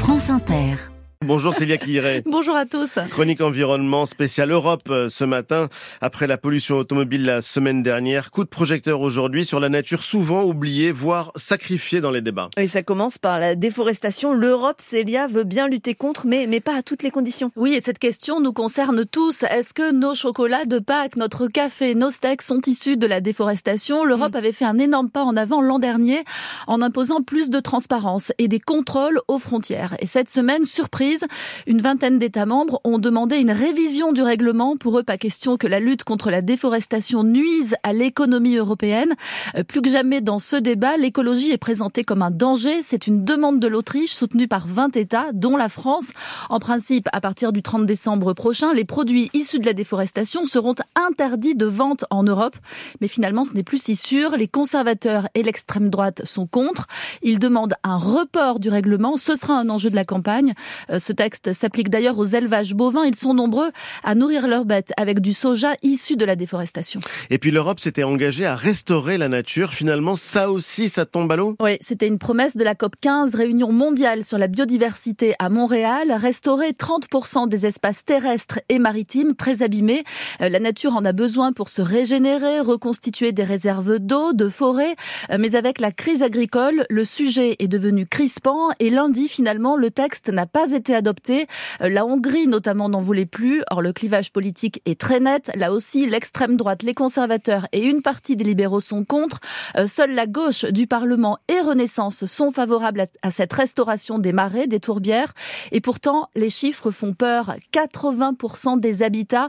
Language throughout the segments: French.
France Inter. Bonjour Célia Quilliret. Bonjour à tous. Chronique environnement spéciale Europe ce matin. Après la pollution automobile la semaine dernière, coup de projecteur aujourd'hui sur la nature souvent oubliée, voire sacrifiée dans les débats. Et ça commence par la déforestation. L'Europe, Célia, veut bien lutter contre, mais pas à toutes les conditions. Oui, et cette question nous concerne tous. Est-ce que nos chocolats de Pâques, notre café, nos steaks sont issus de la déforestation ? L'Europe avait fait un énorme pas en avant l'an dernier en imposant plus de transparence et des contrôles aux frontières. Et cette semaine, surprise, une vingtaine d'États membres ont demandé une révision du règlement. Pour eux, pas question que la lutte contre la déforestation nuise à l'économie européenne. Plus que jamais dans ce débat, l'écologie est présentée comme un danger. C'est une demande de l'Autriche soutenue par 20 États, dont la France. En principe, à partir du 30 décembre prochain, les produits issus de la déforestation seront interdits de vente en Europe. Mais finalement, ce n'est plus si sûr. Les conservateurs et l'extrême droite sont contre. Ils demandent un report du règlement. Ce sera un enjeu de la campagne. Ce texte s'applique d'ailleurs aux élevages bovins. Ils sont nombreux à nourrir leurs bêtes avec du soja issu de la déforestation. Et puis l'Europe s'était engagée à restaurer la nature. Finalement, ça aussi, ça tombe à l'eau ? Oui, c'était une promesse de la COP15, réunion mondiale sur la biodiversité à Montréal. Restaurer 30% des espaces terrestres et maritimes très abîmés. La nature en a besoin pour se régénérer, reconstituer des réserves d'eau, de forêts. Mais avec la crise agricole, le sujet est devenu crispant. Et lundi, finalement, le texte n'a pas été adopté. La Hongrie, notamment, n'en voulait plus. Or, le clivage politique est très net. Là aussi, l'extrême droite, les conservateurs et une partie des libéraux sont contre. Seule la gauche du Parlement et Renaissance sont favorables à cette restauration des marais, des tourbières. Et pourtant, les chiffres font peur. 80% des habitats,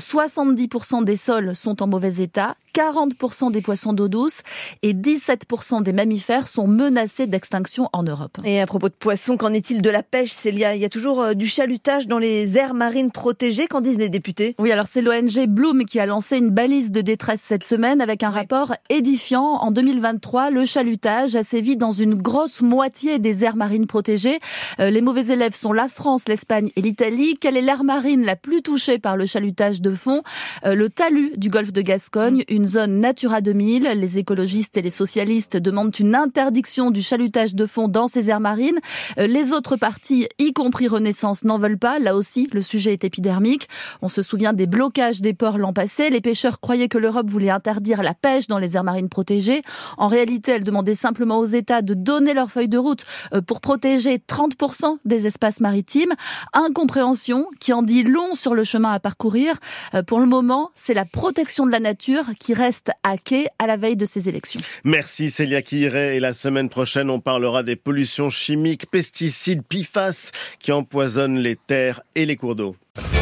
70% des sols sont en mauvais état, 40% des poissons d'eau douce et 17% des mammifères sont menacés d'extinction en Europe. Et à propos de poissons, qu'en est-il de la pêche, Célia ? Il y a toujours du chalutage dans les aires marines protégées, qu'en disent les députés ? Oui, alors c'est l'ONG Bloom qui a lancé une balise de détresse cette semaine avec un rapport édifiant. En 2023, le chalutage a sévi dans une grosse moitié des aires marines protégées. Les mauvais élèves sont la France, l'Espagne et l'Italie. Quelle est l'aire marine la plus touchée par le chalutage de fond ? Le talus du golfe de Gascogne, une zone Natura 2000. Les écologistes et les socialistes demandent une interdiction du chalutage de fond dans ces aires marines. Les autres partis, y compris Renaissance, n'en veulent pas. Là aussi, le sujet est épidermique. On se souvient des blocages des ports l'an passé. Les pêcheurs croyaient que l'Europe voulait interdire la pêche dans les aires marines protégées. En réalité, elle demandait simplement aux États de donner leur feuille de route pour protéger 30% des espaces maritimes. Incompréhension qui en dit long sur le chemin à parcourir. Pour le moment, c'est la protection de la nature qui reste à quai à la veille de ces élections. Merci Célia Quilliret. Et la semaine prochaine, on parlera des pollutions chimiques, pesticides, PFAS qui empoisonnent les terres et les cours d'eau.